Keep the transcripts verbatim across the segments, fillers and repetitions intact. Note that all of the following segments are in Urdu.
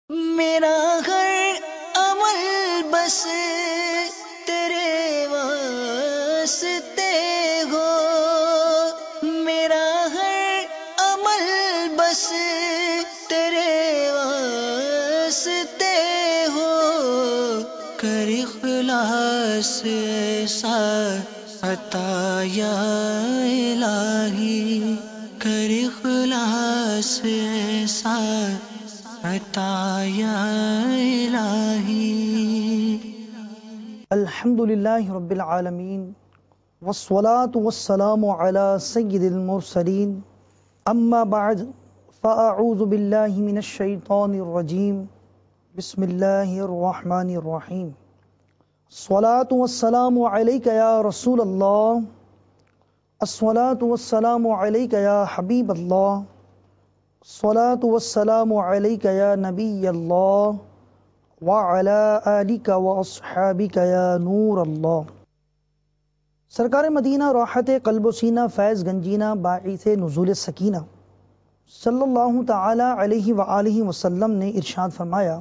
میرا ہر عمل بس تیرے واسطے ہو، میرا ہر عمل بس تیرے واسطے ہو، کر اخلاص ایسا عطا یا الہی، کر اخلاص ایسا عطا یا الہی۔ الحمد للہ رب العالمین والصلاة والسلام علی سید المرسلین، اما بعد فاعوذ باللہ من الشیطان الرجیم، بسم اللہ الرحمن الرحیم۔ الصلاة والسلام علیک یا رسول اللہ، الصلاة والسلام علیک یا حبیب اللہ، الصلاة والسلام علیک یا نبی اللہ، وعلی آلک واصحابک یا نور اللہ۔ سرکار مدینہ راحت قلب و سینہ فیض گنجینہ باعث نزول سکینہ صلی اللہ تعالی علیہ وآلہ وسلم نے ارشاد فرمایا،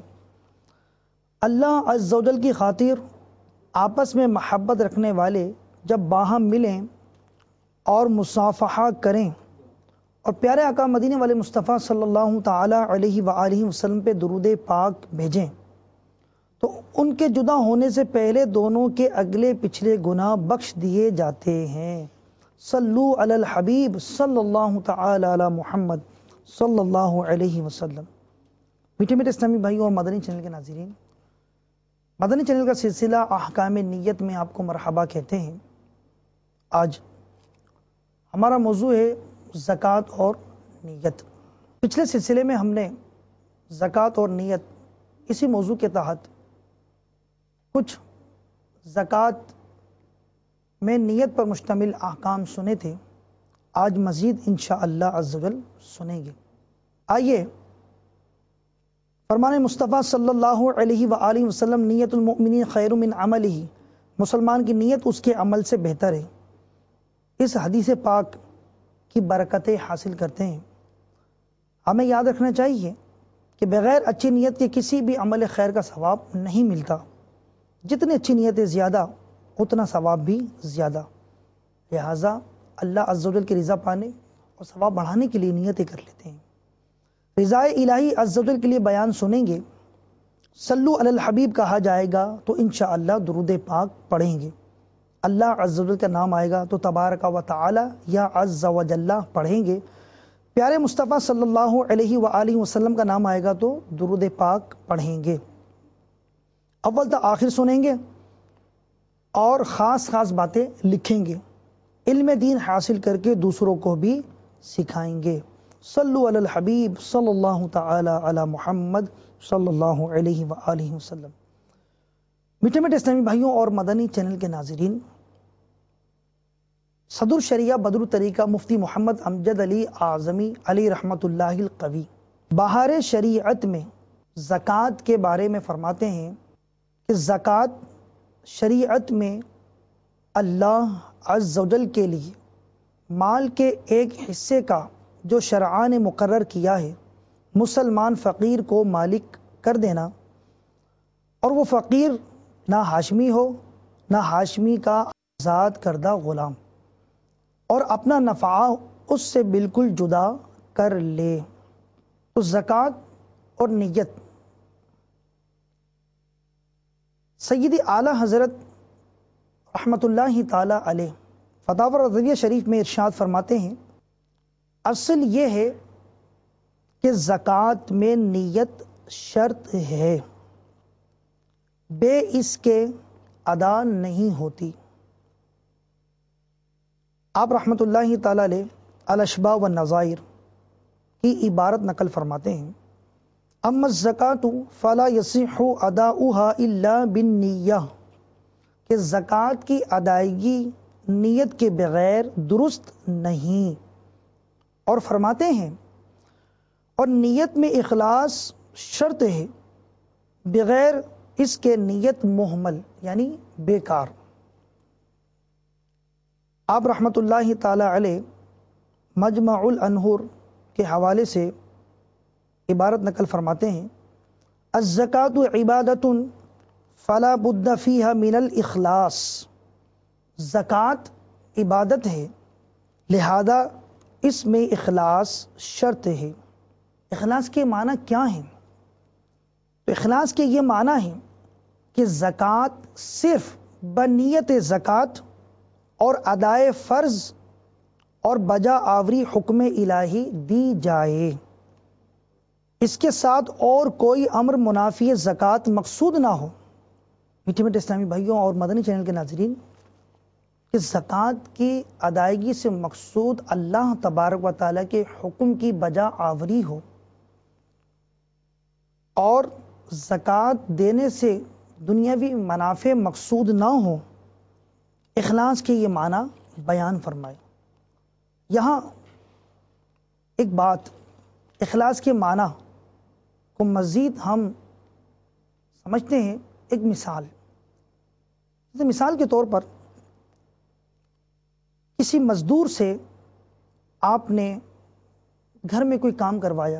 اللہ عز و جل کی خاطر آپس میں محبت رکھنے والے جب باہم ملیں اور مصافحہ کریں اور پیارے آقا مدینے والے مصطفیٰ صلی اللہ تعالی علیہ وآلہ وسلم پہ درود پاک بھیجیں تو ان کے جدا ہونے سے پہلے دونوں کے اگلے پچھلے گناہ بخش دیے جاتے ہیں۔ صلو علی الحبیب صلی اللہ تعالی علی محمد صلی اللہ علیہ وسلم۔ میٹھے میٹھے اسلامی بھائیوں اور مدنی چینل کے ناظرین، مدنی چینل کا سلسلہ احکام نیت میں آپ کو مرحبا کہتے ہیں۔ آج ہمارا موضوع ہے زکوٰۃ اور نیت۔ پچھلے سلسلے میں ہم نے زکوٰۃ اور نیت اسی موضوع کے تحت کچھ زکوٰۃ میں نیت پر مشتمل احکام سنے تھے، آج مزید انشاءاللہ عز و جل سنیں گے۔ آئیے فرمان مصطفیٰ صلی اللہ علیہ وآلہ وسلم، نیت المؤمنین خیر من عملہ، مسلمان کی نیت اس کے عمل سے بہتر ہے، اس حدیث پاک کی برکتیں حاصل کرتے ہیں۔ ہمیں یاد رکھنا چاہیے کہ بغیر اچھی نیت کے کسی بھی عمل خیر کا ثواب نہیں ملتا، جتنی اچھی نیتیں زیادہ اتنا ثواب بھی زیادہ، لہٰذا اللہ عز و جل کی رضا پانے اور ثواب بڑھانے کے لیے نیتیں کر لیتے ہیں۔ رضا الہی عز و جل کے لیے بیان سنیں گے، صلو علی الحبیب کہا جائے گا تو انشاءاللہ درود پاک پڑھیں گے، اللہ عز و جل کا نام آئے گا تو تبارک و تعالی یا عز و جل پڑھیں گے، پیارے مصطفیٰ صلی اللہ علیہ وآلہ وسلم کا نام آئے گا تو درود پاک پڑھیں گے۔ اول تا آخر سنیں گے اور خاص خاص باتیں لکھیں گے، علم دین حاصل کر کے دوسروں کو بھی سکھائیں گے۔ صلو علی الحبیب صلی اللہ تعالی علی محمد صلی اللہ علیہ وآلہ وسلم۔ میٹھے میٹھے اسلامی بھائیوں اور مدنی چینل کے ناظرین، صدر شریعہ بدر الطریقہ مفتی محمد امجد علی اعظمی علی رحمت اللہ القوی بہار شریعت میں زکوٰۃ کے بارے میں فرماتے ہیں کہ زکوٰۃ شریعت میں اللہ عز و جل کے لیے مال کے ایک حصے کا جو شرعہ نے مقرر کیا ہے، مسلمان فقیر کو مالک کر دینا، اور وہ فقیر نہ ہاشمی ہو نہ ہاشمی کا آزاد کردہ غلام، اور اپنا نفع اس سے بالکل جدا کر لے۔ تو زکوٰۃ اور نیت، سیدی اعلیٰ حضرت رحمت اللہ تعالی علیہ فتاوی رضویہ شریف میں ارشاد فرماتے ہیں، اصل یہ ہے کہ زکوٰۃ میں نیت شرط ہے، بے اس کے ادا نہیں ہوتی۔ آپ رحمت اللہ تعالی علیہ الاشباح والنظائر کی عبارت نقل فرماتے ہیں، اما الزکوٰۃ فلا یصح اداؤها الا بالنیہ، کہ زکوٰۃ کی ادائیگی نیت کے بغیر درست نہیں، اور فرماتے ہیں اور نیت میں اخلاص شرط ہے، بغیر اس کے نیت محمل یعنی بیکار۔ آپ رحمت اللہ تعالی علیہ مجمع الانہور کے حوالے سے عبارت نقل فرماتے ہیں، الزکوٰۃ عبادۃ فلا بد فیہا من الاخلاص، زکوٰۃ عبادت ہے لہذا اس میں اخلاص شرط ہے۔ اخلاص کے معنی کیا ہیں؟ تو اخلاص کے یہ معنی ہیں کہ زکوٰۃ صرف بنیت زکوٰۃ اور ادائے فرض اور بجا آوری حکم الہی دی جائے، اس کے ساتھ اور کوئی امر منافی زکوٰۃ مقصود نہ ہو۔ میٹھے میٹھے اسلامی بھائیوں اور مدنی چینل کے ناظرین، کہ زکوٰۃ کی ادائیگی سے مقصود اللہ تبارک و تعالیٰ کے حکم کی بجا آوری ہو، اور زکوٰۃ دینے سے دنیاوی منافع مقصود نہ ہو۔ اخلاص کے یہ معنی بیان فرمائے۔ یہاں ایک بات، اخلاص کے معنی کو مزید ہم سمجھتے ہیں۔ ایک مثال، جیسے مثال کے طور پر کسی مزدور سے آپ نے گھر میں کوئی کام کروایا،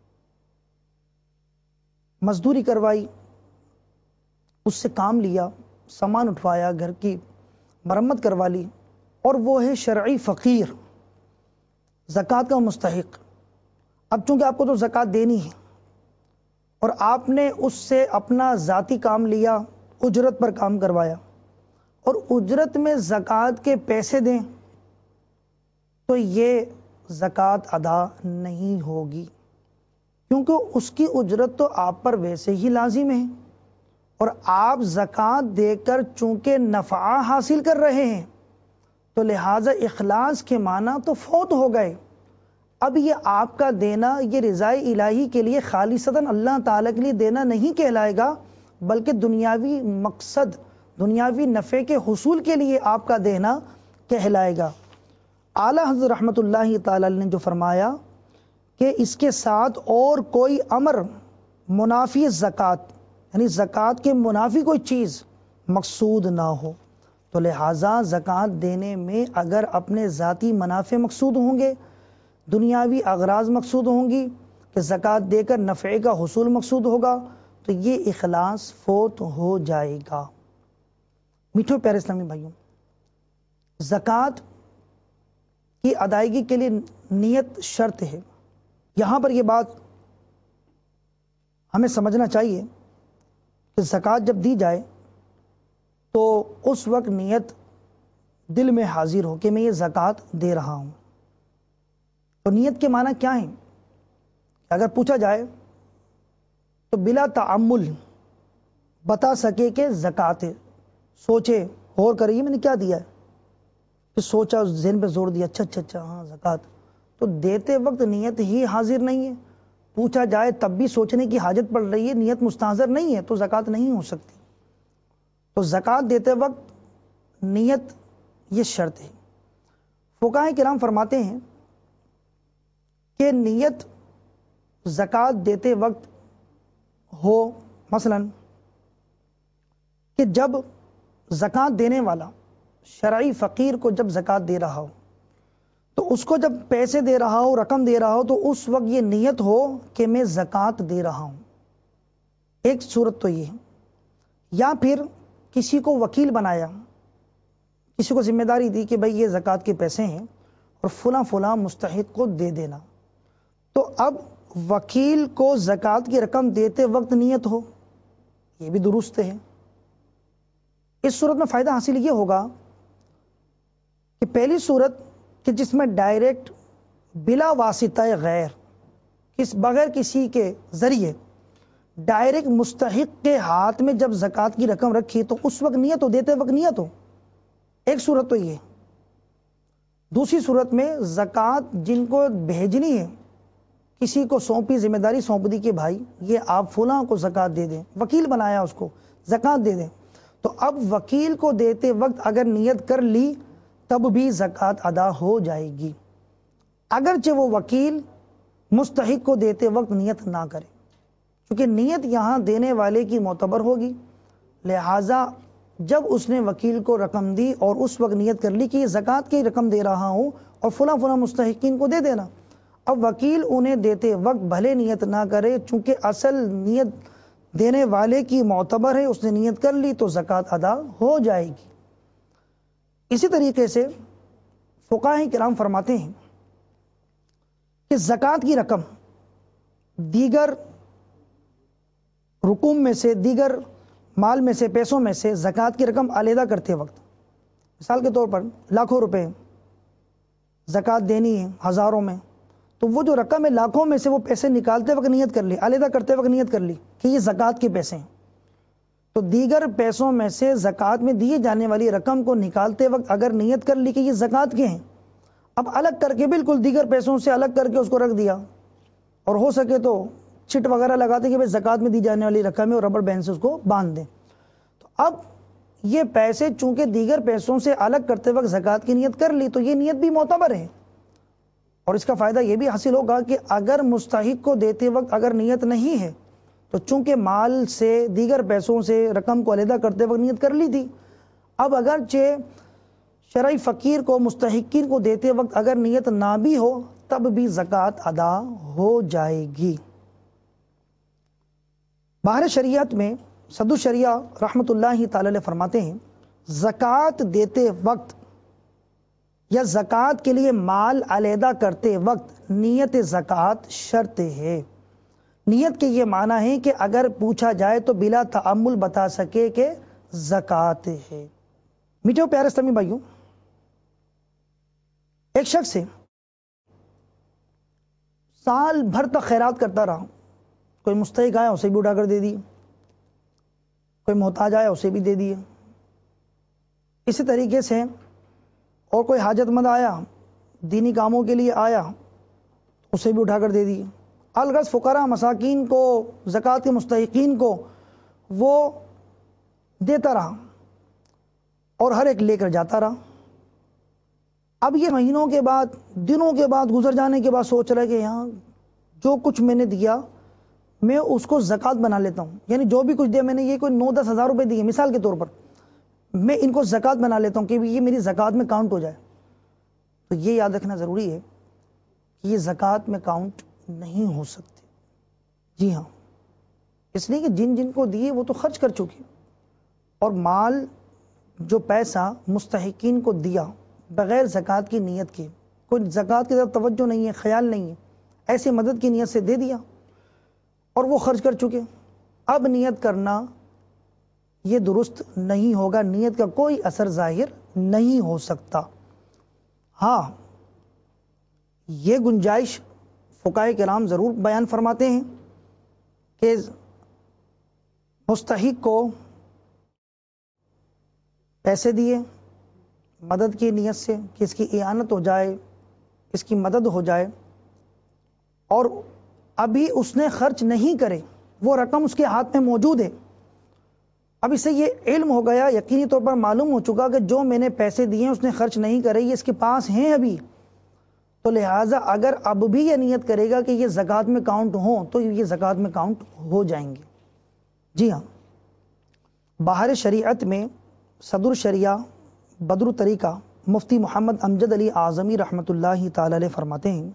مزدوری کروائی، اس سے کام لیا، سامان اٹھوایا، گھر کی مرمت کروا لی، اور وہ ہے شرعی فقیر، زکوٰۃ کا مستحق۔ اب چونکہ آپ کو تو زکوٰۃ دینی ہے اور آپ نے اس سے اپنا ذاتی کام لیا، اجرت پر کام کروایا، اور اجرت میں زکوٰۃ کے پیسے دیں تو یہ زکوٰۃ ادا نہیں ہوگی، کیونکہ اس کی اجرت تو آپ پر ویسے ہی لازم ہے، اور آپ زکوٰۃ دے کر چونکہ نفع حاصل کر رہے ہیں تو لہٰذا اخلاص کے معنی تو فوت ہو گئے۔ اب یہ آپ کا دینا یہ رضائے الہی کے لیے خالصتاً اللہ تعالیٰ کے لیے دینا نہیں کہلائے گا، بلکہ دنیاوی مقصد، دنیاوی نفع کے حصول کے لیے آپ کا دینا کہلائے گا۔ اعلیٰ حضرت رحمۃ اللہ تعالیٰ نے جو فرمایا کہ اس کے ساتھ اور کوئی امر منافی زکوٰۃ، یعنی زکوٰۃ کے منافی کوئی چیز مقصود نہ ہو، تو لہٰذا زکوٰۃ دینے میں اگر اپنے ذاتی منافع مقصود ہوں گے، دنیاوی اغراض مقصود ہوں گی، کہ زکوٰۃ دے کر نفع کا حصول مقصود ہوگا، تو یہ اخلاص فوت ہو جائے گا۔ میٹھو پیارے اسلامی بھائیوں، زکوٰۃ کی ادائیگی کے لیے نیت شرط ہے۔ یہاں پر یہ بات ہمیں سمجھنا چاہیے کہ زکوٰۃ جب دی جائے تو اس وقت نیت دل میں حاضر ہو کہ میں یہ زکوٰۃ دے رہا ہوں۔ تو نیت کے معنی کیا ہیں؟ اگر پوچھا جائے تو بلا تعمل بتا سکے کہ زکوٰۃ ہے، سوچے غور کرے یہ میں نے کیا دیا ہے، پھر سوچا، اس ذہن پہ زور دیا، اچھا اچھا اچھا ہاں زکوٰۃ، تو دیتے وقت نیت ہی حاضر نہیں ہے، پوچھا جائے تب بھی سوچنے کی حاجت پڑ رہی ہے، نیت مستحضر نہیں ہے، تو زکوٰۃ نہیں ہو سکتی۔ تو زکوٰۃ دیتے وقت نیت یہ شرط ہے۔ فقہاء کرام فرماتے ہیں کہ نیت زکوٰۃ دیتے وقت ہو، مثلا کہ جب زکوٰۃ دینے والا شرعی فقیر کو جب زکوٰۃ دے رہا ہو تو اس کو جب پیسے دے رہا ہو، رقم دے رہا ہو، تو اس وقت یہ نیت ہو کہ میں زکوٰۃ دے رہا ہوں۔ ایک صورت تو یہ ہے، یا پھر کسی کو وکیل بنایا، کسی کو ذمہ داری دی کہ بھئی یہ زکوٰۃ کے پیسے ہیں اور فلاں فلاں مستحق کو دے دینا، تو اب وکیل کو زکوٰۃ کی رقم دیتے وقت نیت ہو، یہ بھی درست ہے۔ اس صورت میں فائدہ حاصل یہ ہوگا کہ پہلی صورت کہ جس میں ڈائریکٹ بلا واسطہ غیر، اس بغیر کسی کے ذریعے ڈائریکٹ مستحق کے ہاتھ میں جب زکوٰۃ کی رقم رکھی تو اس وقت نیت ہو، دیتے وقت نیت ہو، ایک صورت تو یہ۔ دوسری صورت میں زکوٰۃ جن کو بھیجنی ہے، کسی کو سونپی، ذمہ داری سونپ دی کہ بھائی یہ آپ فلاں کو زکوٰۃ دے دیں، وکیل بنایا اس کو، زکوٰۃ دے دیں، تو اب وکیل کو دیتے وقت اگر نیت کر لی تب بھی زکوٰۃ ادا ہو جائے گی، اگرچہ وہ وکیل مستحق کو دیتے وقت نیت نہ کرے، کیونکہ نیت یہاں دینے والے کی معتبر ہوگی، لہٰذا جب اس نے وکیل کو رقم دی اور اس وقت نیت کر لی کہ یہ زکوٰۃ کی رقم دے رہا ہوں اور فلاں فلاں مستحقین کو دے دینا، اب وکیل انہیں دیتے وقت بھلے نیت نہ کرے، چونکہ اصل نیت دینے والے کی معتبر ہے، اس نے نیت کر لی تو زکوٰۃ ادا ہو جائے گی۔ اسی طریقے سے فقہاء کرام فرماتے ہیں کہ زکوٰۃ کی رقم دیگر رقوم میں سے، دیگر مال میں سے، پیسوں میں سے زکوٰۃ کی رقم علیحدہ کرتے وقت، مثال کے طور پر لاکھوں روپے زکوٰۃ دینی ہے ہزاروں میں، تو وہ جو رقم ہے لاکھوں میں سے وہ پیسے نکالتے وقت نیت کر لی، علیحدہ کرتے وقت نیت کر لی کہ یہ زکوٰۃ کے پیسے ہیں، تو دیگر پیسوں میں سے زکوٰۃ میں دیے جانے والی رقم کو نکالتے وقت اگر نیت کر لی کہ یہ زکوٰۃ کے ہیں، اب الگ کر کے بالکل دیگر پیسوں سے الگ کر کے اس کو رکھ دیا، اور ہو سکے تو چٹ وغیرہ لگاتے کہ بھائی زکوٰۃ میں دی جانے والی رقم ہے اور ربڑ بینڈ سے اس کو باندھ دیں، تو اب یہ پیسے چونکہ دیگر پیسوں سے الگ کرتے وقت زکوٰۃ کی نیت کر لی تو یہ نیت بھی معتبر ہے، اور اس کا فائدہ یہ بھی حاصل ہوگا کہ اگر مستحق کو دیتے وقت اگر نیت نہیں ہے تو چونکہ مال سے دیگر پیسوں سے رقم کو علیحدہ کرتے وقت نیت کر لی تھی، اب اگرچہ شرعی فقیر کو مستحقین کو دیتے وقت اگر نیت نہ بھی ہو تب بھی زکوٰۃ ادا ہو جائے گی۔ باہر شریعت میں صدر شریعہ رحمۃ اللہ تعالی علیہ فرماتے ہیں زکوٰۃ دیتے وقت یا زکوٰۃ کے لیے مال علیحدہ کرتے وقت نیت زکوٰۃ شرط ہے۔ نیت کے یہ معنی ہے کہ اگر پوچھا جائے تو بلا تعمل بتا سکے کہ زکوٰۃ ہے۔ میٹھے پیارے اسلامی بھائیوں، ایک شخص ہے سال بھر تک خیرات کرتا رہا، کوئی مستحق آیا اسے بھی اٹھا کر دے دیے، کوئی محتاج آیا اسے بھی دے دیے، اسی طریقے سے اور کوئی حاجت مند آیا دینی کاموں کے لیے آیا اسے بھی اٹھا کر دے دیے، الغرض فقراء مساکین کو، زکوٰۃ کے مستحقین کو وہ دیتا رہا اور ہر ایک لے کر جاتا رہا۔ اب یہ مہینوں کے بعد، دنوں کے بعد گزر جانے کے بعد سوچ رہا ہے کہ یہاں جو کچھ میں نے دیا میں اس کو زکوٰۃ بنا لیتا ہوں، یعنی جو بھی کچھ دیا میں نے، یہ کوئی نو دس ہزار روپے دیے مثال کے طور پر، میں ان کو زکوٰۃ بنا لیتا ہوں کہ یہ میری زکوٰۃ میں کاؤنٹ ہو جائے، تو یہ یاد رکھنا ضروری ہے کہ یہ زکوٰۃ میں کاؤنٹ نہیں ہو سکتے۔ جی ہاں، اس لیے کہ جن جن کو دیے وہ تو خرچ کر چکے، اور مال جو پیسہ مستحقین کو دیا بغیر زکوٰۃ کی نیت کے، کوئی زکوٰۃ کی طرف توجہ نہیں ہے، خیال نہیں ہے، ایسے مدد کی نیت سے دے دیا اور وہ خرچ کر چکے، اب نیت کرنا یہ درست نہیں ہوگا، نیت کا کوئی اثر ظاہر نہیں ہو سکتا۔ ہاں، یہ گنجائش فقہاء کرام ضرور بیان فرماتے ہیں کہ مستحق کو پیسے دیے مدد کی نیت سے کہ اس کی اعانت ہو جائے، اس کی مدد ہو جائے، اور ابھی اس نے خرچ نہیں کرے، وہ رقم اس کے ہاتھ میں موجود ہے، اب اسے یہ علم ہو گیا، یقینی طور پر معلوم ہو چکا کہ جو میں نے پیسے دیے ہیں اس نے خرچ نہیں کرے، یہ اس کے پاس ہیں ابھی، تو لہٰذا اگر اب بھی یہ نیت کرے گا کہ یہ زکوٰۃ میں کاؤنٹ ہوں تو یہ زکوٰۃ میں کاؤنٹ ہو جائیں گے۔ جی ہاں، باہر شریعت میں صدر شریعہ بدر طریقہ مفتی محمد امجد علی اعظمی رحمۃ اللہ تعالی علیہ فرماتے ہیں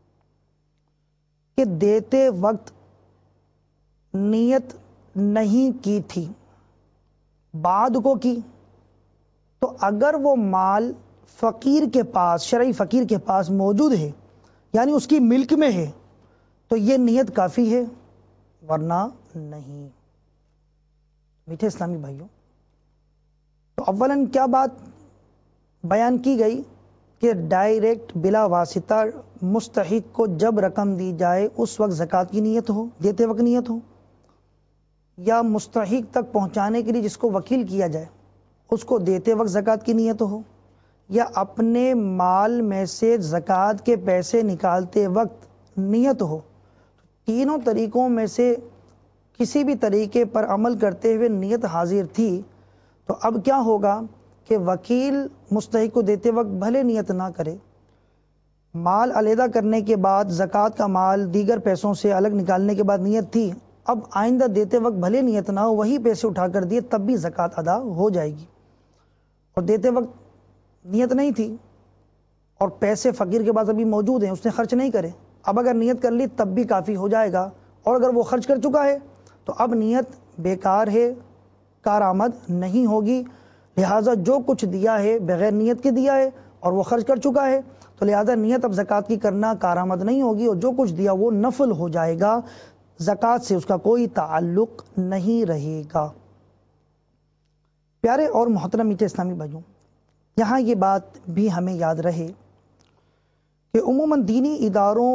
کہ دیتے وقت نیت نہیں کی تھی، بعد کو کی، تو اگر وہ مال فقیر کے پاس، شرعی فقیر کے پاس موجود ہے، یعنی اس کی ملک میں ہے، تو یہ نیت کافی ہے، ورنہ نہیں۔ میٹھے اسلامی بھائیوں، تو اولاً کیا بات بیان کی گئی کہ ڈائریکٹ بلا واسطہ مستحق کو جب رقم دی جائے اس وقت زکوٰۃ کی نیت ہو، دیتے وقت نیت ہو، یا مستحق تک پہنچانے کے لیے جس کو وکیل کیا جائے اس کو دیتے وقت زکوٰۃ کی نیت ہو، یا اپنے مال میں سے زکوٰۃ کے پیسے نکالتے وقت نیت ہو، تینوں طریقوں میں سے کسی بھی طریقے پر عمل کرتے ہوئے نیت حاضر تھی، تو اب کیا ہوگا کہ وکیل مستحق کو دیتے وقت بھلے نیت نہ کرے، مال علیحدہ کرنے کے بعد زکوٰۃ کا مال دیگر پیسوں سے الگ نکالنے کے بعد نیت تھی، اب آئندہ دیتے وقت بھلے نیت نہ ہو، وہی پیسے اٹھا کر دیے تب بھی زکوٰۃ ادا ہو جائے گی، اور دیتے وقت نیت نہیں تھی اور پیسے فقیر کے پاس ابھی موجود ہیں، اس نے خرچ نہیں کرے، اب اگر نیت کر لی تب بھی کافی ہو جائے گا، اور اگر وہ خرچ کر چکا ہے تو اب نیت بیکار ہے، کارآمد نہیں ہوگی، لہٰذا جو کچھ دیا ہے بغیر نیت کے دیا ہے اور وہ خرچ کر چکا ہے، تو لہٰذا نیت اب زکوٰۃ کی کرنا کارآمد نہیں ہوگی، اور جو کچھ دیا وہ نفل ہو جائے گا، زکوٰۃ سے اس کا کوئی تعلق نہیں رہے گا۔ پیارے اور محترم میٹھے اسلامی بھائیوں، یہاں یہ بات بھی ہمیں یاد رہے کہ عموماً دینی اداروں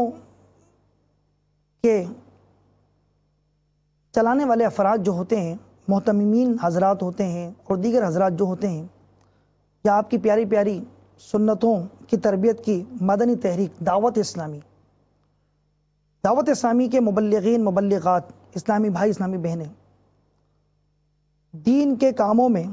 کے چلانے والے افراد جو ہوتے ہیں، محتممین حضرات ہوتے ہیں اور دیگر حضرات جو ہوتے ہیں، یا آپ کی پیاری پیاری سنتوں کی تربیت کی مدنی تحریک دعوت اسلامی دعوت اسلامی کے مبلغین مبلغات، اسلامی بھائی اسلامی بہنیں دین کے کاموں میں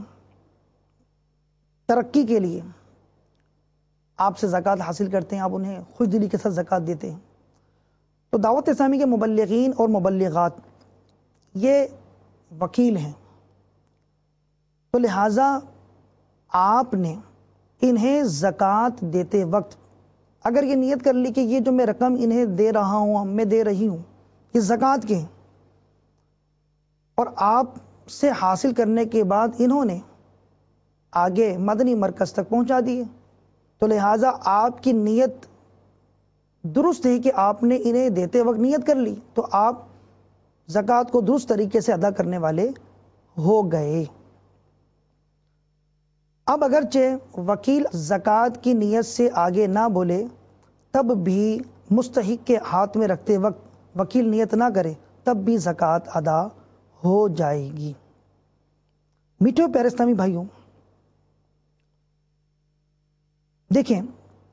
ترقی کے لیے آپ سے زکوٰۃ حاصل کرتے ہیں، آپ انہیں خوش دلی کے ساتھ زکوٰۃ دیتے ہیں۔ تو دعوت اسلامی کے مبلغین اور مبلغات یہ وکیل ہیں، تو لہٰذا آپ نے انہیں زکوٰۃ دیتے وقت اگر یہ نیت کر لی کہ یہ جو میں رقم انہیں دے رہا ہوں، میں دے رہی ہوں، یہ زکوٰۃ کے ہیں، اور آپ سے حاصل کرنے کے بعد انہوں نے آگے مدنی مرکز تک پہنچا دیے، تو لہٰذا آپ کی نیت درست ہے کہ آپ نے انہیں دیتے وقت نیت کر لی، تو آپ زکوٰۃ کو درست طریقے سے ادا کرنے والے ہو گئے۔ اب اگرچہ وکیل زکوٰۃ کی نیت سے آگے نہ بولے، تب بھی مستحق کے ہاتھ میں رکھتے وقت وکیل نیت نہ کرے، تب بھی زکوٰۃ ادا ہو جائے گی۔ میٹھے پیارے اسلامی بھائیوں، دیکھیں،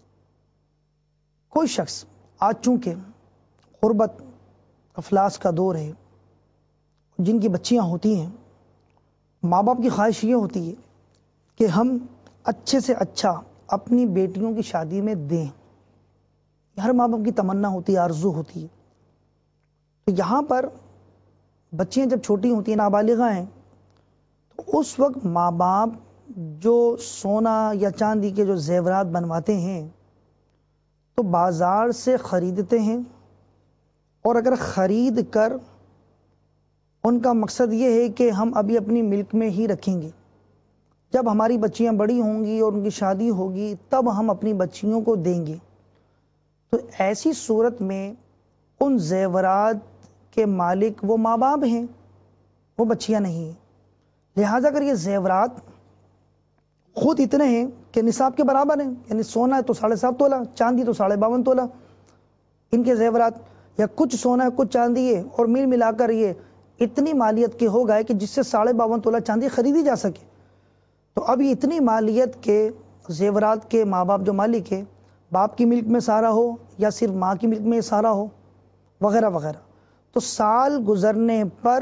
کوئی شخص آج چونکہ غربت افلاس کا دور ہے، جن کی بچیاں ہوتی ہیں، ماں باپ کی خواہش یہ ہوتی ہے کہ ہم اچھے سے اچھا اپنی بیٹیوں کی شادی میں دیں، ہر ماں باپ کی تمنا ہوتی ہے، آرزو ہوتی ہے۔ تو یہاں پر بچیاں جب چھوٹی ہوتی ہیں، نابالغہ ہیں، تو اس وقت ماں باپ جو سونا یا چاندی کے جو زیورات بنواتے ہیں تو بازار سے خریدتے ہیں، اور اگر خرید کر ان کا مقصد یہ ہے کہ ہم ابھی اپنی ملک میں ہی رکھیں گے، جب ہماری بچیاں بڑی ہوں گی اور ان کی شادی ہوگی تب ہم اپنی بچیوں کو دیں گے، تو ایسی صورت میں ان زیورات کے مالک وہ ماں باپ ہیں، وہ بچیاں نہیں ہیں۔ لہٰذا اگر یہ زیورات خود اتنے ہیں کہ نصاب کے برابر ہیں، یعنی سونا ہے تو ساڑھے سات تولہ، چاندی تو ساڑھے باون تولہ، ان کے زیورات یا کچھ سونا ہے کچھ چاندی ہے، اور مل ملا کر یہ اتنی مالیت کے ہو گئے کہ جس سے ساڑھے باون تولہ چاندی خریدی جا سکے، تو اب یہ اتنی مالیت کے زیورات کے ماں باپ جو مالک ہے، باپ کی ملک میں سارا ہو یا صرف ماں کی ملک میں سارا ہو وغیرہ وغیرہ، تو سال گزرنے پر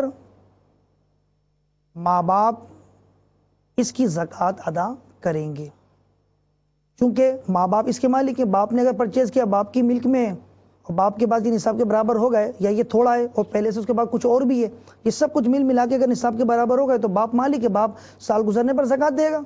ماں باپ اس کی زکوٰۃ ادا کریں گے، چونکہ ماں باپ اس کے مالک ہیں۔ باپ نے اگر پرچیز کیا باپ کی ملک میں ہے، اور باپ کے بعد یہ نصاب کے برابر ہو گئے، یا یہ تھوڑا ہے اور پہلے سے اس کے بعد کچھ اور بھی ہے، یہ سب کچھ مل ملا کے اگر نصاب کے برابر ہو گئے تو باپ مالک ہے، باپ سال گزرنے پر زکوٰۃ دے گا۔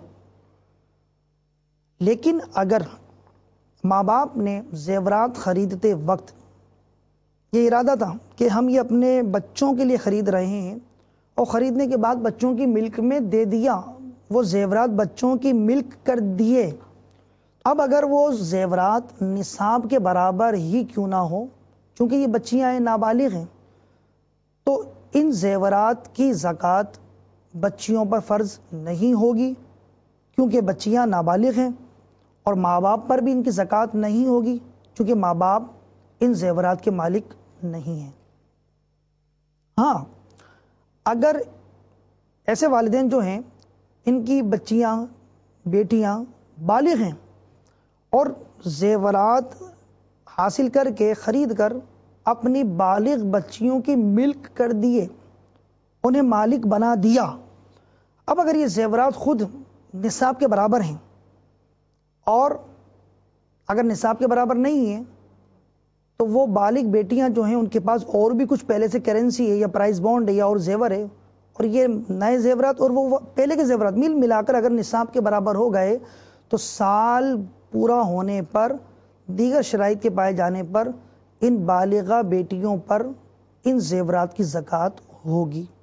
لیکن اگر ماں باپ نے زیورات خریدتے وقت یہ ارادہ تھا کہ ہم یہ اپنے بچوں کے لیے خرید رہے ہیں، اور خریدنے کے بعد بچوں کی ملک میں دے دیا، وہ زیورات بچوں کی ملک کر دیے، اب اگر وہ زیورات نصاب کے برابر ہی کیوں نہ ہو، چونکہ یہ بچیاں ہیں، نابالغ ہیں، تو ان زیورات کی زکوٰۃ بچیوں پر فرض نہیں ہوگی، کیونکہ بچیاں نابالغ ہیں، اور ماں باپ پر بھی ان کی زکوٰۃ نہیں ہوگی، چونکہ ماں باپ ان زیورات کے مالک نہیں ہیں۔ ہاں، اگر ایسے والدین جو ہیں ان کی بچیاں بیٹیاں بالغ ہیں اور زیورات حاصل کر کے خرید کر اپنی بالغ بچیوں کی ملک کر دیے، انہیں مالک بنا دیا، اب اگر یہ زیورات خود نصاب کے برابر ہیں، اور اگر نصاب کے برابر نہیں ہیں تو وہ بالغ بیٹیاں جو ہیں ان کے پاس اور بھی کچھ پہلے سے کرنسی ہے یا پرائز بانڈ ہے یا اور زیور ہے، اور یہ نئے زیورات اور وہ پہلے کے زیورات مل ملا کر اگر نصاب کے برابر ہو گئے تو سال پورا ہونے پر دیگر شرائط کے پائے جانے پر ان بالغہ بیٹیوں پر ان زیورات کی زکوٰۃ ہوگی۔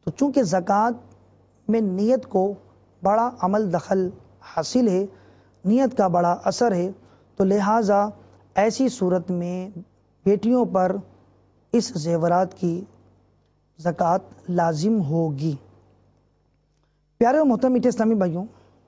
تو چونکہ زکوٰۃ میں نیت کو بڑا عمل دخل حاصل ہے، نیت کا بڑا اثر ہے، تو لہٰذا ایسی صورت میں بیٹیوں پر اس زیورات کی زکوٰۃ لازم ہوگی۔ پیارے و محترم میٹھے اسلامی بھائیوں،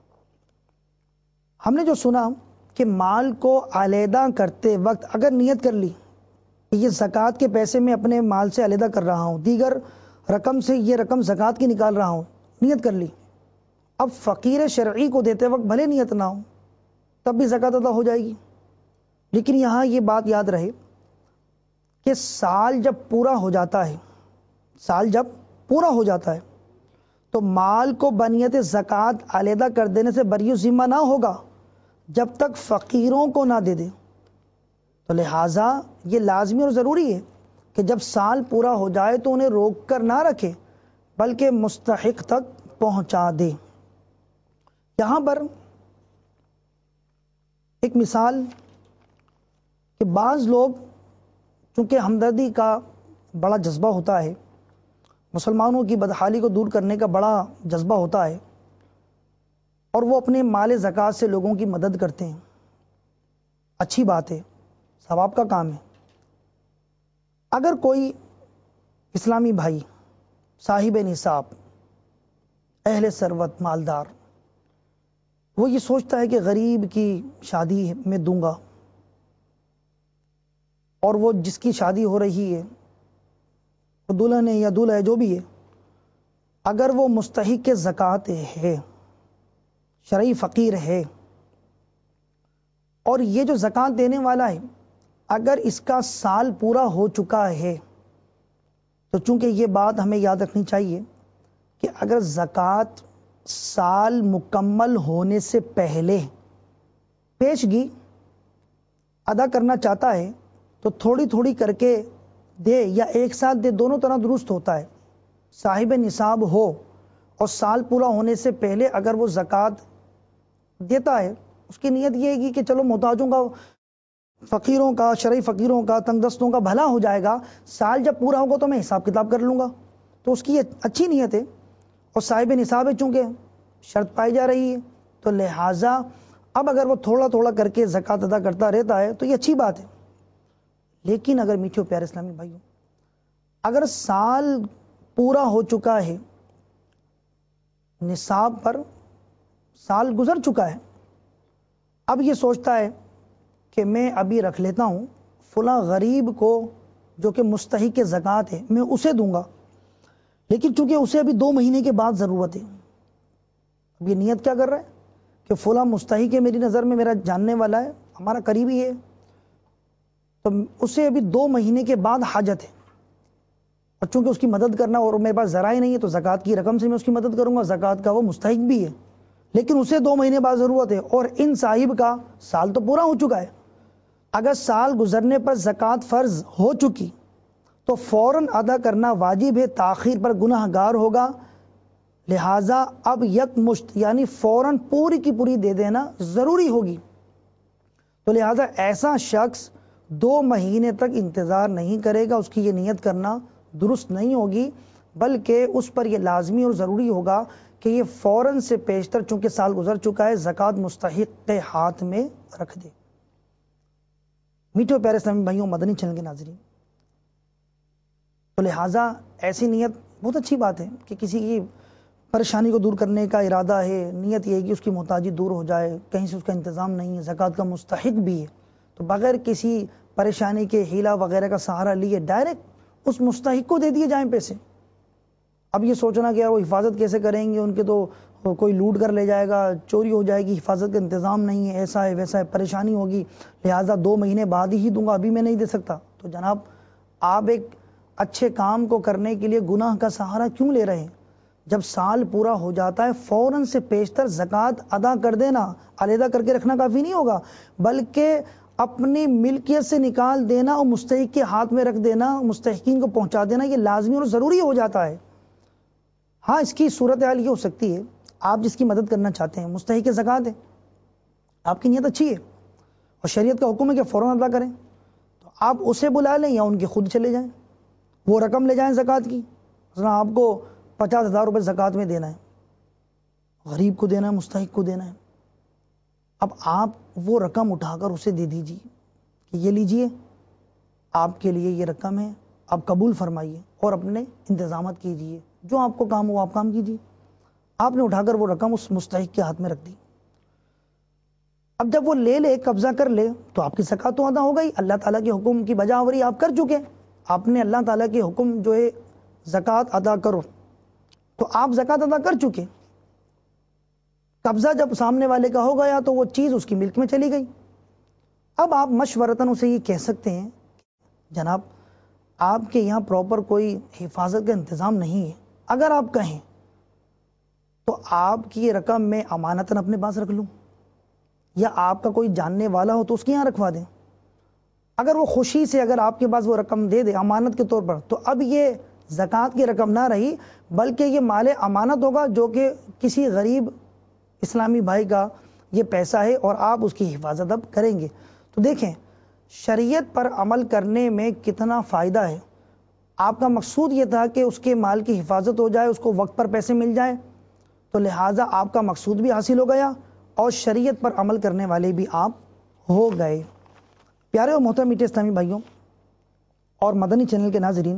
ہم نے جو سنا کہ مال کو علیحدہ کرتے وقت اگر نیت کر لی کہ یہ زکوٰۃ کے پیسے میں اپنے مال سے علیحدہ کر رہا ہوں، دیگر رقم سے یہ رقم زکوٰۃ کی نکال رہا ہوں، نیت کر لی، اب فقیر شرعی کو دیتے وقت بھلے نیت نہ ہو تب بھی زکوٰۃ ادا ہو جائے گی۔ لیکن یہاں یہ بات یاد رہے کہ سال جب پورا ہو جاتا ہے سال جب پورا ہو جاتا ہے تو مال کو بنیت زکوٰۃ علیحدہ کر دینے سے بری ذمہ نہ ہوگا جب تک فقیروں کو نہ دے دے۔ تو لہٰذا یہ لازمی اور ضروری ہے کہ جب سال پورا ہو جائے تو انہیں روک کر نہ رکھے بلکہ مستحق تک پہنچا دے۔ یہاں پر ایک مثال کہ بعض لوگ چونکہ ہمدردی کا بڑا جذبہ ہوتا ہے، مسلمانوں کی بدحالی کو دور کرنے کا بڑا جذبہ ہوتا ہے، اور وہ اپنے مال زکوٰۃ سے لوگوں کی مدد کرتے ہیں، اچھی بات ہے، ثواب کا کام ہے۔ اگر کوئی اسلامی بھائی صاحب نصاب، اہل ثروت، مالدار، وہ یہ سوچتا ہے کہ غریب کی شادی میں دوں گا، اور وہ جس کی شادی ہو رہی ہے وہ دلہن ہے یا دولہا ہے جو بھی ہے، اگر وہ مستحق زکوٰۃ ہے، شرعی فقیر ہے، اور یہ جو زکوٰۃ دینے والا ہے اگر اس کا سال پورا ہو چکا ہے، تو چونکہ یہ بات ہمیں یاد رکھنی چاہیے کہ اگر زکوٰۃ سال مکمل ہونے سے پہلے پیشگی ادا کرنا چاہتا ہے تو تھوڑی تھوڑی کر کے دے یا ایک ساتھ دے، دونوں طرح درست ہوتا ہے۔ صاحب نصاب ہو اور سال پورا ہونے سے پہلے اگر وہ زکوٰۃ دیتا ہے، اس کی نیت یہ ہے کہ چلو محتاجوں کا، فقیروں کا، شرعی فقیروں کا، تنگ دستوں کا بھلا ہو جائے گا، سال جب پورا ہوگا تو میں حساب کتاب کر لوں گا، تو اس کی یہ اچھی نیت ہے، اور صاحب نصاب ہے چونکہ شرط پائی جا رہی ہے، تو لہٰذا اب اگر وہ تھوڑا تھوڑا کر کے زکوٰۃ ادا کرتا رہتا ہے تو یہ اچھی بات ہے۔ لیکن اگر میٹھے و پیارے اسلامی بھائیوں، اگر سال پورا ہو چکا ہے، نصاب پر سال گزر چکا ہے، اب یہ سوچتا ہے کہ میں ابھی رکھ لیتا ہوں، فلاں غریب کو جو کہ مستحق زکوٰۃ ہے میں اسے دوں گا، لیکن چونکہ اسے ابھی دو مہینے کے بعد ضرورت ہے، اب یہ نیت کیا کر رہا ہے کہ فلاں مستحق ہے، میری نظر میں میرا جاننے والا ہے، ہمارا قریبی ہے، تو اسے ابھی دو مہینے کے بعد حاجت ہے، اور چونکہ اس کی مدد کرنا اور میرے پاس ذرائع نہیں ہے تو زکوٰۃ کی رقم سے میں اس کی مدد کروں گا، زکوٰۃ کا وہ مستحق بھی ہے، لیکن اسے دو مہینے بعد ضرورت ہے، اور ان صاحب کا سال تو پورا ہو چکا ہے۔ اگر سال گزرنے پر زکوٰۃ فرض ہو چکی تو فوراً ادا کرنا واجب ہے، تاخیر پر گناہ گار ہوگا، لہٰذا اب یک مشت یعنی فوراً پوری کی پوری دے دینا ضروری ہوگی۔ تو لہٰذا ایسا شخص دو مہینے تک انتظار نہیں کرے گا، اس کی یہ نیت کرنا درست نہیں ہوگی، بلکہ اس پر یہ لازمی اور ضروری ہوگا کہ یہ فوراً سے پیشتر چونکہ سال گزر چکا ہے زکوٰۃ مستحق کے ہاتھ میں رکھ دے۔ میٹھے پیارے اسلامی بھائیوں، مدنی چینل کے ناظرین، تو لہٰذا ایسی نیت بہت اچھی بات ہے کہ کسی کی پریشانی کو دور کرنے کا ارادہ ہے، نیت یہ ہے کہ اس کی محتاجی دور ہو جائے، کہیں سے اس کا انتظام نہیں ہے، زکوٰۃ کا مستحق بھی ہے، تو بغیر کسی پریشانی کے ہیلا وغیرہ کا سہارا لیے ڈائریکٹ اس مستحق کو دے دیے جائیں پیسے۔ اب یہ سوچنا کہ یار وہ حفاظت کیسے کریں گے، ان کے تو کوئی لوٹ کر لے جائے گا، چوری ہو جائے گی، حفاظت کا انتظام نہیں ہے، ایسا ہے ویسا ہے، پریشانی ہوگی، لہٰذا دو مہینے بعد ہی دوں گا، ابھی میں نہیں دے سکتا۔ تو جناب آپ ایک اچھے کام کو کرنے کے لیے گناہ کا سہارا کیوں لے رہے ہیں؟ جب سال پورا ہو جاتا ہے فوراً سے پیشتر زکوٰۃ ادا کر دینا، علیحدہ کر کے رکھنا کافی نہیں ہوگا، بلکہ اپنی ملکیت سے نکال دینا اور مستحق کے ہاتھ میں رکھ دینا، مستحقین کو پہنچا دینا، یہ لازمی اور ضروری ہو جاتا ہے۔ ہاں، اس کی صورتحال یہ ہو سکتی ہے، آپ جس کی مدد کرنا چاہتے ہیں مستحق زکوٰۃ ہے، آپ کی نیت اچھی ہے اور شریعت کا حکم ہے کہ فوراً ادا کریں، تو آپ اسے بلا لیں یا ان کے خود چلے جائیں، وہ رقم لے جائیں زکوٰۃ کی۔ مثلا آپ کو پچاس ہزار روپے زکوٰۃ میں دینا ہے، غریب کو دینا ہے، مستحق کو دینا ہے. اب آپ وہ رقم اٹھا کر اسے دے دیجیے کہ یہ لیجئے، آپ کے لیے یہ رقم ہے، آپ قبول فرمائیے اور اپنے انتظامات کیجیے، جو آپ کو کام ہو آپ کام کیجیے. آپ نے اٹھا کر وہ رقم اس مستحق کے ہاتھ میں رکھ دی. اب جب وہ لے لے، قبضہ کر لے، تو آپ کی زکوٰۃ تو ادا ہو گئی. اللہ تعالیٰ کے حکم کی بجا آوری آپ کر چکے. آپ نے اللہ تعالیٰ کے حکم جو ہے زکوٰۃ ادا کرو، تو آپ زکوٰۃ ادا کر چکے. قبضہ جب سامنے والے کا ہو گیا تو وہ چیز اس کی ملک میں چلی گئی. اب آپ مشورتاً اسے یہ کہہ سکتے ہیں، جناب آپ کے یہاں پراپر کوئی حفاظت کا انتظام نہیں ہے. اگر آپ کہیں تو آپ کی یہ رقم میں امانتاً اپنے پاس رکھ لوں، یا آپ کا کوئی جاننے والا ہو تو اس کے یہاں رکھوا دیں. اگر وہ خوشی سے اگر آپ کے پاس وہ رقم دے دے امانت کے طور پر، تو اب یہ زکوٰۃ کی رقم نہ رہی، بلکہ یہ مال امانت ہوگا، جو کہ کسی غریب اسلامی بھائی کا یہ پیسہ ہے اور آپ اس کی حفاظت اب کریں گے. تو دیکھیں شریعت پر عمل کرنے میں کتنا فائدہ ہے. آپ کا مقصود یہ تھا کہ اس کے مال کی حفاظت ہو جائے، اس کو وقت پر پیسے مل جائیں، تو لہٰذا آپ کا مقصود بھی حاصل ہو گیا اور شریعت پر عمل کرنے والے بھی آپ ہو گئے. پیارے اور محترم میٹھے اسلامی بھائیوں اور مدنی چینل کے ناظرین،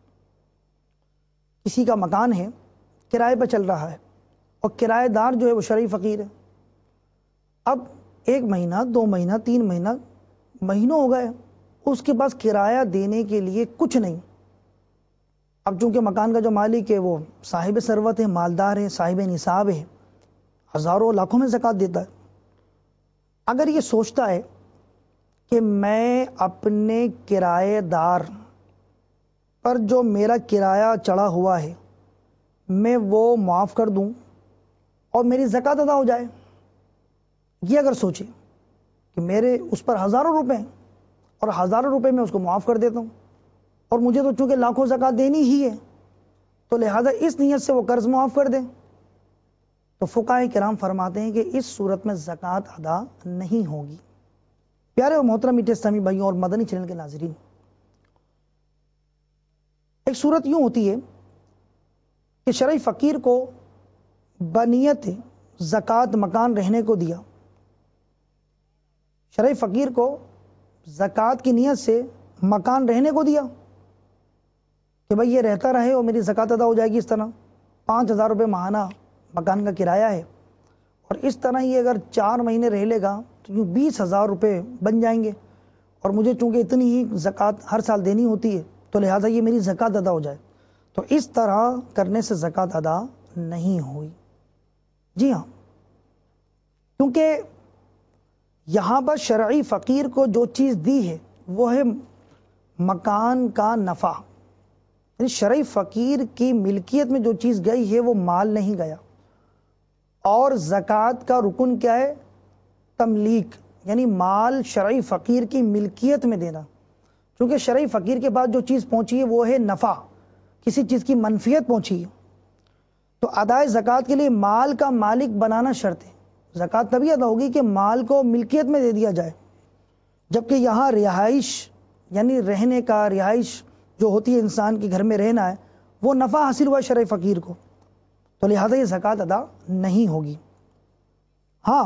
کسی کا مکان ہے، کرائے پہ چل رہا ہے، اور کرایہ دار جو ہے وہ شرعی فقیر ہے. اب ایک مہینہ، دو مہینہ، تین مہینہ، مہینوں ہو گئے، اس کے پاس کرایہ دینے کے لیے کچھ نہیں. اب چونکہ مکان کا جو مالک ہے وہ صاحب ثروت ہے، مالدار ہے، صاحب نصاب ہے، ہزاروں لاکھوں میں زکوٰۃ دیتا ہے. اگر یہ سوچتا ہے کہ میں اپنے کرایہ دار پر جو میرا کرایہ چڑھا ہوا ہے میں وہ معاف کر دوں اور میری زکوٰۃ ادا ہو جائے، یہ اگر سوچے کہ میرے اس پر ہزاروں روپے ہیں اور ہزاروں روپے میں اس کو معاف کر دیتا ہوں، اور مجھے تو چونکہ لاکھوں زکوٰۃ دینی ہی ہے، تو لہذا اس نیت سے وہ قرض معاف کر دیں، تو فقہاء کرام فرماتے ہیں کہ اس صورت میں زکوٰۃ ادا نہیں ہوگی. پیارے اور محترم میٹھے اسلامی بھائیوں اور مدنی چینل کے ناظرین، ایک صورت یوں ہوتی ہے کہ شرعی فقیر کو بنیت زکوٰۃ مکان رہنے کو دیا. شرعی فقیر کو زکوٰۃ کی نیت سے مکان رہنے کو دیا کہ بھئی یہ رہتا رہے اور میری زکوٰۃ ادا ہو جائے گی. اس طرح پانچ ہزار روپے ماہانہ مکان کا کرایہ ہے، اور اس طرح یہ اگر چار مہینے رہ لے گا تو یوں بیس ہزار روپے بن جائیں گے، اور مجھے چونکہ اتنی ہی زکوٰۃ ہر سال دینی ہوتی ہے تو لہٰذا یہ میری زکوٰۃ ادا ہو جائے. تو اس طرح کرنے سے زکوٰۃ ادا نہیں ہوئی. جی ہاں، کیونکہ یہاں پر شرعی فقیر کو جو چیز دی ہے وہ ہے مکان کا نفع. یعنی شرعی فقیر کی ملکیت میں جو چیز گئی ہے وہ مال نہیں گیا. اور زکوٰۃ کا رکن کیا ہے؟ تملیک، یعنی مال شرعی فقیر کی ملکیت میں دینا. چونکہ شرعی فقیر کے بعد جو چیز پہنچی ہے وہ ہے نفع، کسی چیز کی منفیت پہنچی ہے، تو ادائے زکوٰۃ کے لیے مال کا مالک بنانا شرط ہے. زکوٰۃ تبھی ادا ہوگی کہ مال کو ملکیت میں دے دیا جائے. جبکہ یہاں رہائش یعنی رہنے کا، رہائش جو ہوتی ہے انسان کے گھر میں رہنا ہے، وہ نفع حاصل ہوا شرعی فقیر کو، تو لہذا یہ زکوٰۃ ادا نہیں ہوگی. ہاں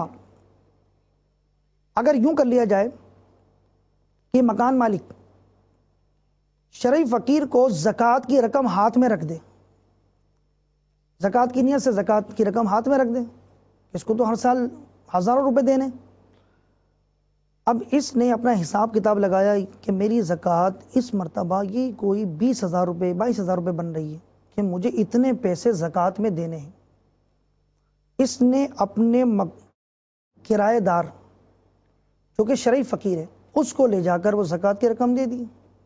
اگر یوں کر لیا جائے کہ مکان مالک شرعی فقیر کو زکوٰۃ کی رقم ہاتھ میں رکھ دے، زکوٰۃ کی نیت سے زکوٰۃ کی رقم ہاتھ میں رکھ دے، اس کو تو ہر سال ہزاروں روپے دینے. اب اس نے اپنا حساب کتاب لگایا کہ میری زکوٰۃ اس مرتبہ یہ کوئی بیس ہزار روپے بائیس ہزار روپے بن رہی ہے کہ مجھے اتنے پیسے زکوٰۃ میں دینے ہیں. اس نے اپنے مک... کرایہ دار جو کہ شرعی فقیر ہے اس کو لے جا کر وہ زکوٰۃ کی رقم دے دی،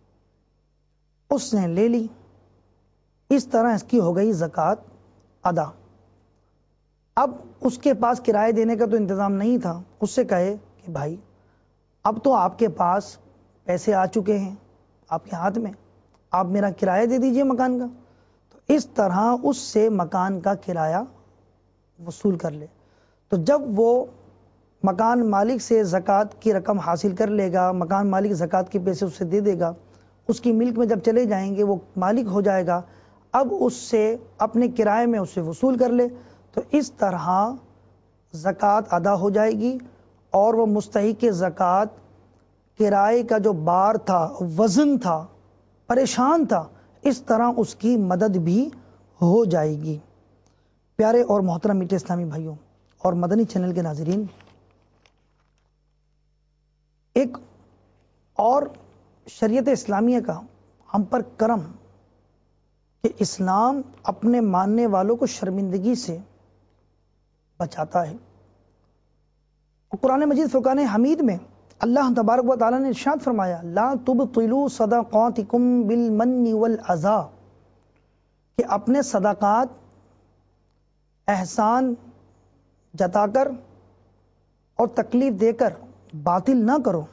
اس نے لے لی. اس طرح اس کی ہو گئی زکوٰۃ ادا. اب اس کے پاس کرایہ دینے کا تو انتظام نہیں تھا. اس سے کہے کہ بھائی اب تو آپ کے پاس پیسے آ چکے ہیں آپ کے ہاتھ میں، آپ میرا کرایہ دے دیجئے مکان کا. تو اس طرح اس سے مکان کا کرایہ وصول کر لے. تو جب وہ مکان مالک سے زکوٰۃ کی رقم حاصل کر لے گا، مکان مالک زکوٰۃ کے پیسے اسے دے دے گا، اس کی ملک میں جب چلے جائیں گے وہ مالک ہو جائے گا. اب اس سے اپنے کرائے میں اسے وصول کر لے، تو اس طرح زکوٰۃ ادا ہو جائے گی، اور وہ مستحق زکوٰۃ کرائے کا جو بار تھا، وزن تھا، پریشان تھا، اس طرح اس کی مدد بھی ہو جائے گی۔ پیارے اور محترم میٹھے اسلامی بھائیوں اور مدنی چینل کے ناظرین، ایک اور شریعت اسلامیہ کا ہم پر کرم کہ اسلام اپنے ماننے والوں کو شرمندگی سے بچاتا ہے۔ قرآن مجید فرقان حمید میں اللہ تبارک و تعالیٰ نے ارشاد فرمایا، لا تبطلوا صدقاتکم بالمن والعذا، کہ اپنے صدقات احسان جتا کر اور تکلیف دے کر باطل نہ کرو۔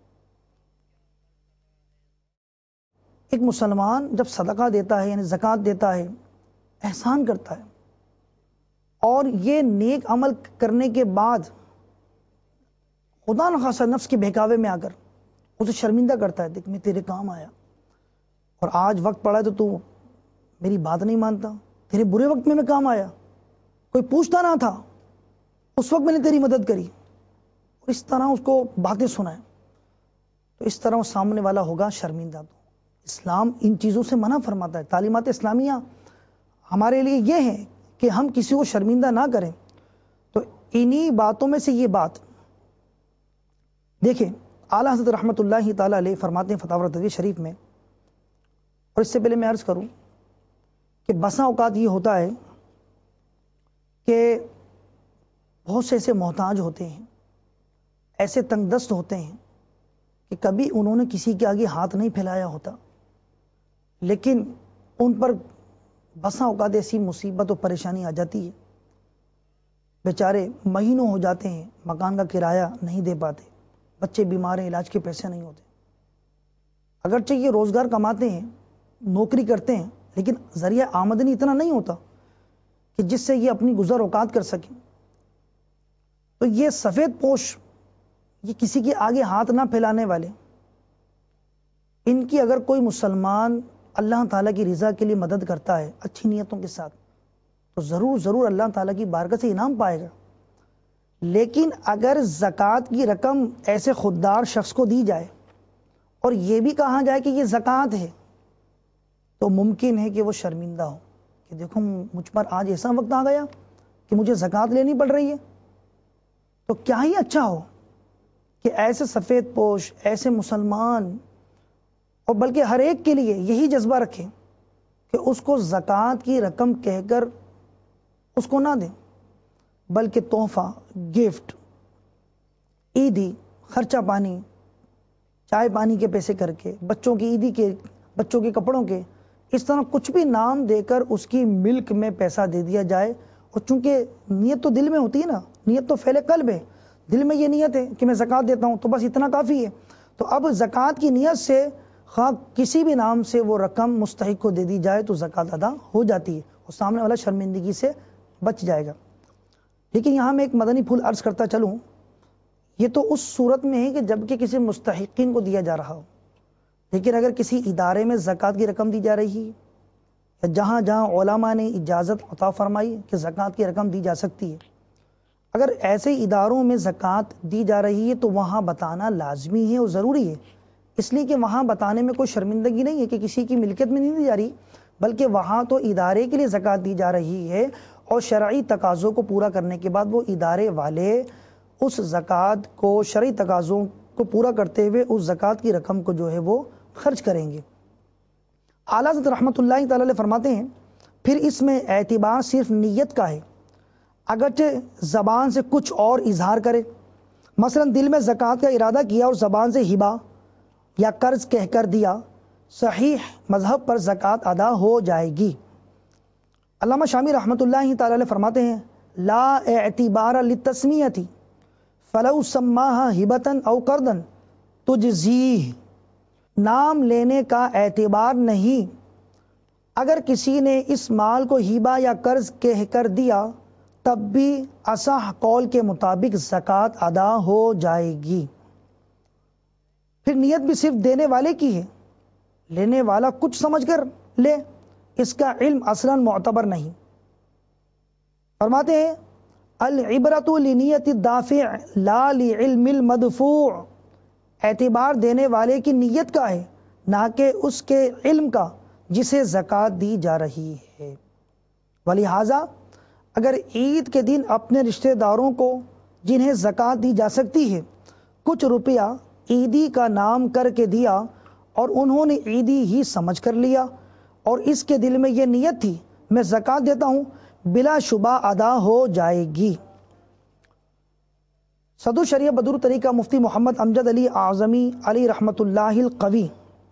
ایک مسلمان جب صدقہ دیتا ہے یعنی زکوٰۃ دیتا ہے، احسان کرتا ہے، اور یہ نیک عمل کرنے کے بعد خدا نخواستہ نفس کے بہکاوے میں آ کر اسے شرمندہ کرتا ہے، دیکھ میں تیرے کام آیا اور آج وقت پڑا ہے تو تو میری بات نہیں مانتا، تیرے برے وقت میں میں کام آیا، کوئی پوچھتا نہ تھا، اس وقت میں نے تیری مدد کری، اور اس طرح اس کو باتیں سنائیں، تو اس طرح وہ سامنے والا ہوگا شرمندہ۔ تو اسلام ان چیزوں سے منع فرماتا ہے۔ تعلیمات اسلامیہ ہمارے لیے یہ ہے کہ ہم کسی کو شرمندہ نہ کریں۔ تو انہی باتوں میں سے یہ بات دیکھیں، اعلیٰ حضرت رحمۃ اللہ تعالیٰ علیہ فرماتے ہیں فتاوی رضویہ شریف میں، اور اس سے پہلے میں عرض کروں کہ بسا اوقات یہ ہوتا ہے کہ بہت سے ایسے محتاج ہوتے ہیں، ایسے تنگ دست ہوتے ہیں کہ کبھی انہوں نے کسی کے آگے ہاتھ نہیں پھیلایا ہوتا، لیکن ان پر بسا اوقات ایسی مصیبت و پریشانی آ جاتی ہے، بیچارے مہینوں ہو جاتے ہیں مکان کا کرایہ نہیں دے پاتے، بچے بیمار ہیں، علاج کے پیسے نہیں ہوتے، اگرچہ یہ روزگار کماتے ہیں، نوکری کرتے ہیں، لیکن ذریعہ آمدنی اتنا نہیں ہوتا کہ جس سے یہ اپنی گزر اوقات کر سکیں۔ تو یہ سفید پوش، یہ کسی کے آگے ہاتھ نہ پھیلانے والے، ان کی اگر کوئی مسلمان اللہ تعالیٰ کی رضا کے لیے مدد کرتا ہے اچھی نیتوں کے ساتھ، تو ضرور ضرور اللہ تعالیٰ کی بارگاہ سے انعام پائے گا۔ لیکن اگر زکوٰۃ کی رقم ایسے خوددار شخص کو دی جائے اور یہ بھی کہا جائے کہ یہ زکوٰۃ ہے، تو ممکن ہے کہ وہ شرمندہ ہو کہ دیکھو مجھ پر آج ایسا وقت آ گیا کہ مجھے زکوٰۃ لینی پڑ رہی ہے۔ تو کیا ہی اچھا ہو کہ ایسے سفید پوش، ایسے مسلمان، اور بلکہ ہر ایک کے لیے یہی جذبہ رکھیں کہ اس کو زکوٰۃ کی رقم کہہ کر اس کو نہ دیں، بلکہ تحفہ، گفٹ، عیدی، خرچہ پانی، چائے پانی کے پیسے کر کے، بچوں کی عیدی کے، بچوں کے کپڑوں کے، اس طرح کچھ بھی نام دے کر اس کی ملک میں پیسہ دے دیا جائے۔ اور چونکہ نیت تو دل میں ہوتی ہے نا، نیت تو فعل قلب ہے، دل میں یہ نیت ہے کہ میں زکوٰۃ دیتا ہوں تو بس اتنا کافی ہے۔ تو اب زکوٰۃ کی نیت سے خواہ کسی بھی نام سے وہ رقم مستحق کو دے دی جائے تو زکوٰۃ ادا ہو جاتی ہے، اور سامنے والا شرمندگی سے بچ جائے گا۔ لیکن یہاں میں ایک مدنی پھول عرض کرتا چلوں، یہ تو اس صورت میں ہے کہ جب کہ کسی مستحقین کو دیا جا رہا ہو، لیکن اگر کسی ادارے میں زکوٰۃ کی رقم دی جا رہی ہے، یا جہاں جہاں علماء نے اجازت عطا فرمائی کہ زکوٰۃ کی رقم دی جا سکتی ہے، اگر ایسے اداروں میں زکوٰۃ دی جا رہی ہے تو وہاں بتانا لازمی ہے اور ضروری ہے، اس لیے کہ وہاں بتانے میں کوئی شرمندگی نہیں ہے کہ کسی کی ملکیت میں نہیں دی جا رہی، بلکہ وہاں تو ادارے کے لیے زکوٰۃ دی جا رہی ہے، اور شرعی تقاضوں کو پورا کرنے کے بعد وہ ادارے والے اس زکوٰۃ کو شرعی تقاضوں کو پورا کرتے ہوئے اس زکوٰۃ کی رقم کو جو ہے وہ خرچ کریں گے۔ اعلیٰ حضرت رحمۃ اللہ تعالی علیہ فرماتے ہیں، پھر اس میں اعتبار صرف نیت کا ہے، اگرچہ زبان سے کچھ اور اظہار کرے، مثلا دل میں زکوٰۃ کا ارادہ کیا اور زبان سے ہبہ یا قرض کہہ کر دیا، صحیح مذہب پر زکوٰۃ ادا ہو جائے گی۔ علامہ شامی رحمۃ اللہ تعالی علیہ فرماتے ہیں، لا اعتبار للتسمیۃ فلو سماہا ہبۃ او قرضا تجزیہ، نام لینے کا اعتبار نہیں، اگر کسی نے اس مال کو ہبہ یا قرض کہہ کر دیا تب بھی اصح قول کے مطابق زکوٰۃ ادا ہو جائے گی۔ پھر نیت بھی صرف دینے والے کی ہے، لینے والا کچھ سمجھ کر لے اس کا علم اصلاً معتبر نہیں۔ فرماتے ہیں العبرۃ لنیت الدافع لا لعلم المدفوع، اعتبار دینے والے کی نیت کا ہے نہ کہ اس کے علم کا جسے زکوٰۃ دی جا رہی ہے۔ ولہذا اگر عید کے دن اپنے رشتہ داروں کو جنہیں زکوٰۃ دی جا سکتی ہے کچھ روپیہ عیدی کا نام کر کے دیا اور انہوں نے عیدی ہی سمجھ کر لیا اور اس کے دل میں یہ نیت تھی میں زکوٰۃ دیتا ہوں، بلا شبہ ادا ہو جائے گی۔ صدر شریعہ بدر طریقہ مفتی محمد امجد علی اعظمی علی رحمت اللہ القوی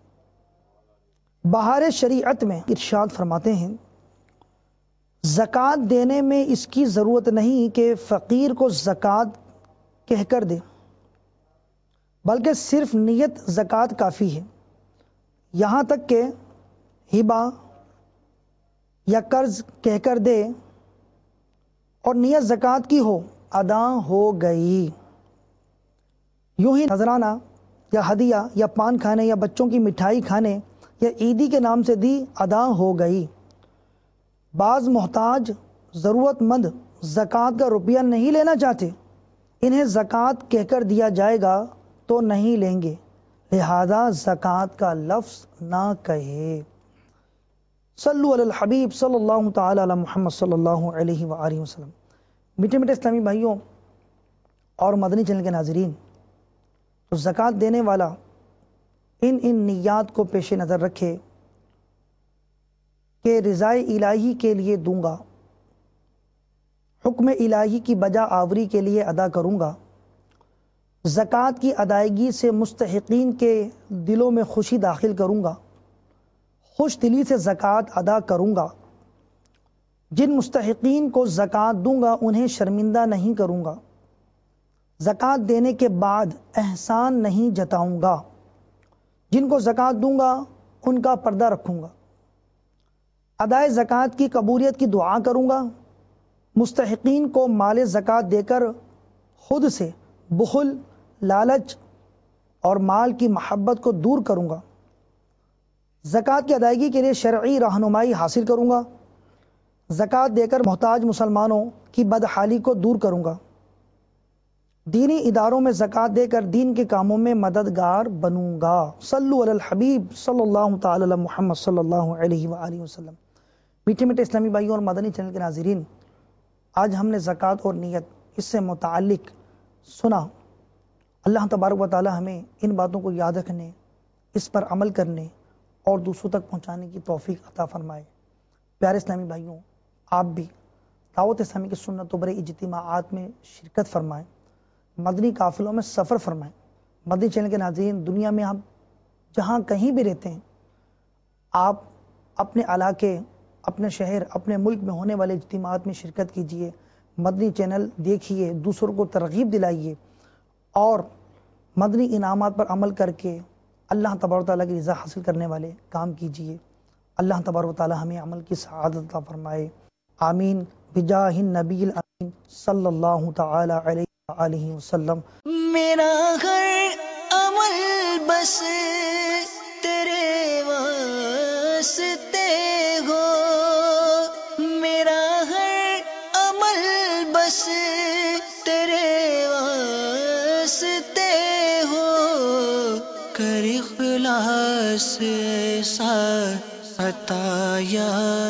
بہار شریعت میں ارشاد فرماتے ہیں زکوٰۃ دینے میں اس کی ضرورت نہیں کہ فقیر کو زکوٰۃ کہہ کر دے، بلکہ صرف نیت زکوٰۃ کافی ہے۔ یہاں تک کہ ہبہ یا قرض کہہ کر دے اور نیت زکوٰۃ کی ہو ادا ہو گئی۔ یوں ہی نذرانہ یا ہدیہ یا پان کھانے یا بچوں کی مٹھائی کھانے یا عیدی کے نام سے دی ادا ہو گئی۔ بعض محتاج ضرورت مند زکوٰۃ کا روپیہ نہیں لینا چاہتے، انہیں زکوٰۃ کہہ کر دیا جائے گا تو نہیں لیں گے، لہذا زکوٰۃ کا لفظ نہ کہے۔ صلو علی الحبیب صلی اللہ تعالی علی محمد صلی اللہ علیہ وآلہ وسلم۔ میٹھے میٹھے اسلامی بھائیوں اور مدنی چینل کے ناظرین، تو زکوٰۃ دینے والا ان ان نیات کو پیش نظر رکھے کہ رضائے الہی کے لیے دوں گا، حکم الہی کی بجا آوری کے لیے ادا کروں گا، زکوٰۃ کی ادائیگی سے مستحقین کے دلوں میں خوشی داخل کروں گا، خوش دلی سے زکوٰۃ ادا کروں گا، جن مستحقین کو زکوٰۃ دوں گا انہیں شرمندہ نہیں کروں گا، زکوٰۃ دینے کے بعد احسان نہیں جتاؤں گا، جن کو زکوٰۃ دوں گا ان کا پردہ رکھوں گا، ادائے زکوٰۃ کی قبولیت کی دعا کروں گا، مستحقین کو مال زکوٰۃ دے کر خود سے بخل، لالچ اور مال کی محبت کو دور کروں گا، زکوٰۃ کی ادائیگی کے لیے شرعی رہنمائی حاصل کروں گا، زکوٰۃ دے کر محتاج مسلمانوں کی بدحالی کو دور کروں گا، دینی اداروں میں زکوٰۃ دے کر دین کے کاموں میں مددگار بنوں گا۔ صلو علی الحبیب صلی اللہ تعالی علی محمد صلی اللہ علیہ وآلہ وسلم۔ میٹھے میٹھے اسلامی بھائیوں اور مدنی چینل کے ناظرین، آج ہم نے زکوٰۃ اور نیت اس سے متعلق سنا۔ اللہ تبارک و تعالی ہمیں ان باتوں کو یاد رکھنے، اس پر عمل کرنے اور دوسروں تک پہنچانے کی توفیق عطا فرمائے۔ پیارے اسلامی بھائیوں، آپ بھی دعوت اسلامی کی سنتوں پر اجتماعات میں شرکت فرمائیں، مدنی قافلوں میں سفر فرمائیں۔ مدنی چینل کے ناظرین، دنیا میں آپ جہاں کہیں بھی رہتے ہیں، آپ اپنے علاقے، اپنے شہر، اپنے ملک میں ہونے والے اجتماعات میں شرکت کیجیے، مدنی چینل دیکھیے، دوسروں کو ترغیب دلائیے اور مدنی انعامات پر عمل کر کے اللہ تبارک و تعالیٰ کی رضا حاصل کرنے والے کام کیجیے۔ اللہ تبارک و تعالیٰ ہمیں عمل کی سعادت عطا فرمائے، آمین بجاہ النبی الامین صلی اللہ تعالی علیہ وآلہ وسلم۔ میرا ہر عمل بس تیرے واسطے ہو، میرا ہر عمل بس تیرے واسطے ہو، کر اخلاص ایسا عطا یا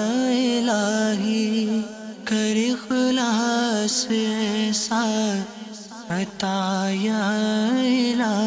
الہی، کر اخلاص ایسا عطا یا الہی۔